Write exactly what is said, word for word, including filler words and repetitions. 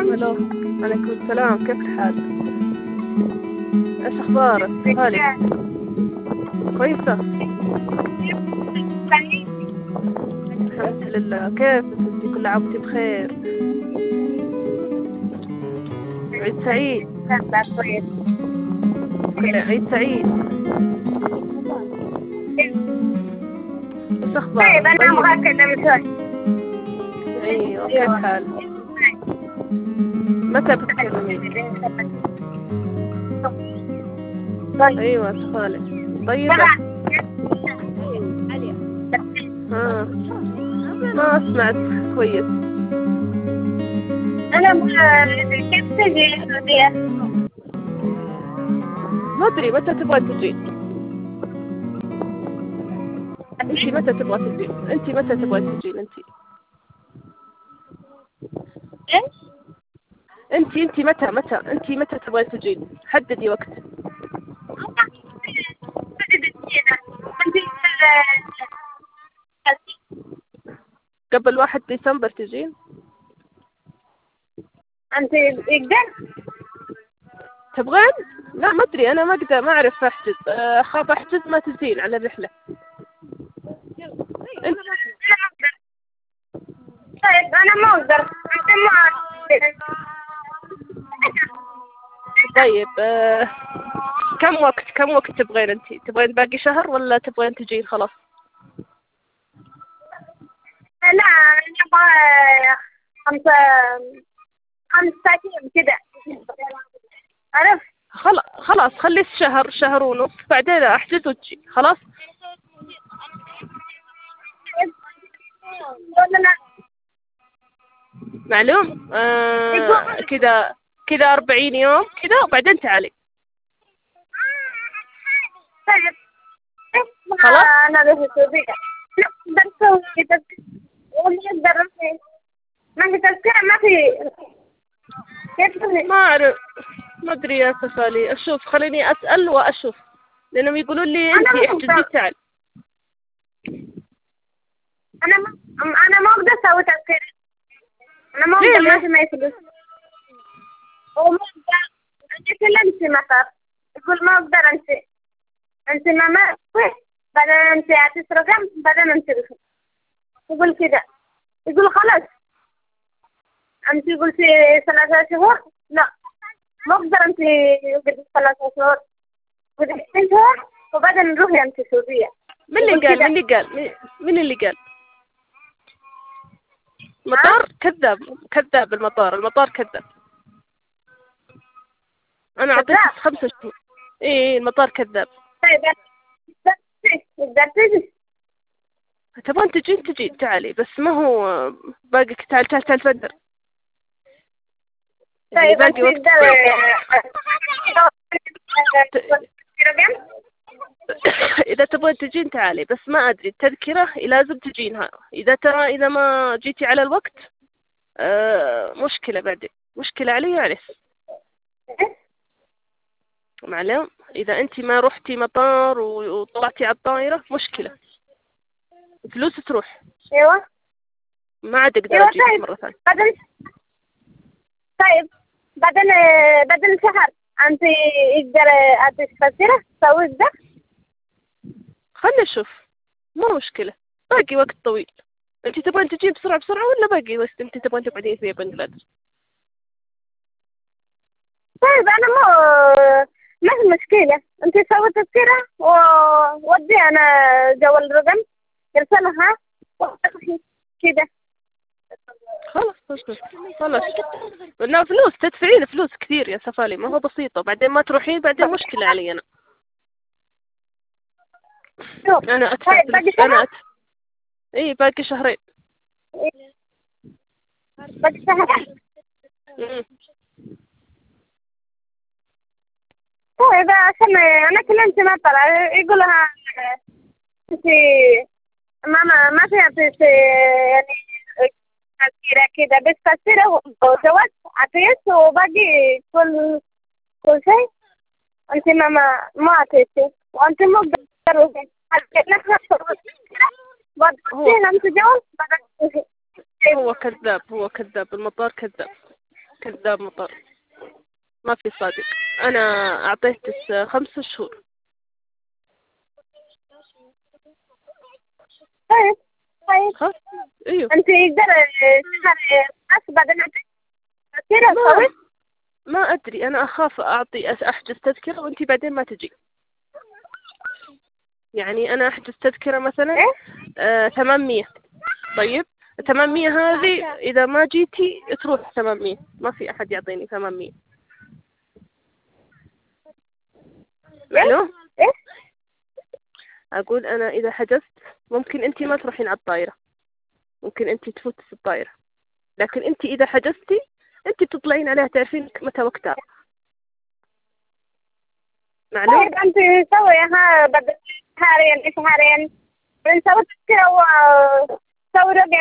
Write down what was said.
الو. عليكم السلام، كيف الحال؟ ايش اخبارك؟ هالي كويسة؟ الحمد لله. كيف انت؟ كل عام وانت بخير. عيد سعيد. كل عيد سعيد. ايش اخبارك؟ طيب انا ابغى اكلم شوي. ايوه، كيف حالك؟ متى بتكلمين؟ ايوه ادخلي. طيبة. ها ما سمعت كويس. انا ابغى كيف تجي السعودية؟ ما ادري متى تبغى تجي. انت متى تبغى تجي؟ انت متى تبغى تجي انت؟ ايه؟ انت انت متى متى انت متى تبغى تجي؟ حددي وقت. قبل واحد ديسمبر تجين؟ انت يقدر؟ تبغين؟ لا ما ادري، انا ما اقدر، ما اعرف احجز. اخاف احجز ما تجين على الرحلة. انت طيب انا ما اقدر. انت ما طيب. آه، كم وقت كم وقت تبغين انت؟ تبغين باقي شهر ولا تبغين تجين خلاص؟ لا انا ابغى خمسة خمس ساعتين كده. عرفت؟ خلاص خلاص خلي الشهر شهر ونص، بعدين احجز وتجي خلاص. ولا لا؟ معلوم. آه كذا كذا أربعين يوم كذا وبعدين تعالي. طيب خلاص. انا اروح السعودية. نقدر نسوي كده ونقدر ما في تذكرة ما في. كيف ما أعرف، ما أدري يا سفالي. أشوف، خليني أسأل وأشوف، لأنهم يقولوا لي أنا أنتي ما احجزي أقدر. تعال. أنا ما أنا ما أقدر أسوي تذكرة. أنا ما ليه أقدر، ما ليه؟ في معي فلوس. وما أقدر. أنت كلمتي مثلا يقول ما أقدر. أنت أنت ما ما بعدين أنت أعطيت رقم بعدين أنت رقم. يقول كده. يقول خلاص أنت قلتي ثلاثة شهور. لا ما أقدر. أنت قلتي ثلاثة شهور قلتي ست شهور وبعدين نروحي أنت السعودية. من اللي قال؟ من اللي قال؟ من- من اللي قال؟ المطار كذاب، كذاب. المطار المطار كذاب. أنا أعطيك كذاب؟ خمسة شهور. إيه المطار كذاب. طيب تقدر تجي. تبغين تجين تجين تعالي، بس ما هو باقي. تعال تعال تعال تفدر. يعني طيب أنت باقي وقت. تقدر رقم؟ إذا تبغين تجين تعالي، بس ما أدري التذكرة لازم تجينها. إذا ترى إذا ما جيتي على الوقت آه مشكلة، بعدين مشكلة علي يعني. معلوم. إذا أنت ما رحتي مطار وطلعتي على الطائرة مشكلة، فلوس تروح. ايوه ما عاد أقدر ايوه. أجيبك طيب مرة ثانية. بعدين طيب بعدين بعدين شهر انت يقدر اعطيك تذكرة تسوي ده. خلنا نشوف، مو مشكلة، باقي وقت طويل. أنت تبغين تجين بسرعة بسرعة ولا باقي وقت أنت تبغين تقعدين في بنغلاديش؟ طيب انا ما ما في مشكلة. انت سوي تذكرة وودي انا جوال الرقم ارسلها كده. خلاص خلاص خلاص. لأنه فلوس تدفعين فلوس كثير يا سفالي، ما هو بسيطة. بعدين ما تروحين بعدين مشكلة علي أنا. أنا أدفع طيب فلوس. باقي أنا شهر. أدفع. إيه باقي شهرين. باقي شهر. مم. طيب عشان أنا كلمت مطر يقولها في ماما ما في أعطيت يعني تذكرة كده، بس تذكرة وجواز أعطيت وباقي كل كل شيء أنت ماما ما أعطيتي وأنت مو بتروحي. بعدين أنت جوز بعدين هو كذاب، هو كذاب. المطار كذاب كذاب مطر، ما في صادق. أنا أعطيتك خمسة شهور. طيب طيب خلاص أيوه. أنت يقدر شهر بس بعدين تذكرة ما, طويل. ما أدري، أنا أخاف أعطي أحجز تذكرة وأنت بعدين ما تجي. يعني أنا أحجز تذكرة مثلا إيه؟ آه ثمانمية. طيب ثمانمية هذه إذا ما جيتي تروح ثمانمية، ما في أحد يعطيني ثمانمية. معلوم؟ إيه؟ أقول أنا إذا حجزت ممكن أنت ما تروحين على الطائرة، ممكن أنت تفوتي في الطائرة، لكن أنت إذا حجزتي أنت بتطلعين عليها تعرفين متى وقتها. معلوم؟ طيب أنت سويها بدل شهرين شهرين بنسوي تذكرة وسوي رقم